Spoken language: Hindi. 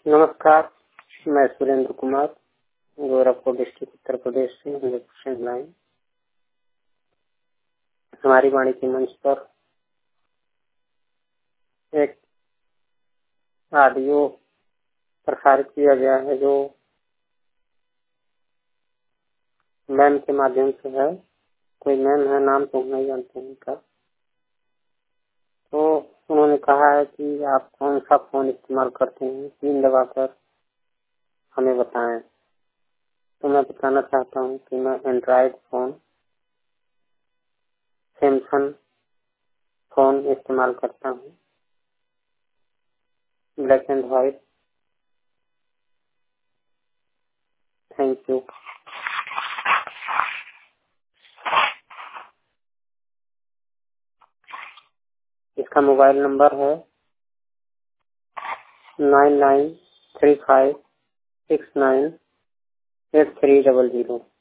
नमस्कार, मैं सुरेंद्र कुमार, गोरखपुर डिस्ट्रिक्ट उत्तर प्रदेश से लाइन। हमारी वाणी के मंच पर एक ऑडियो प्रसारित किया गया है जो मैम के माध्यम से है। कोई मैम है, नाम तो नहीं जानते उनका। तो उन्होंने कहा है कि आप कौन सा फोन इस्तेमाल करते हैं, पिन दबाकर हमें बताएं। तो मैं बताना चाहता हूँ कि मैं एंड्रॉयड फोन, सैमसंग फोन इस्तेमाल करता हूँ, black and white. Thank you. इसका मोबाइल नंबर है 9935698300।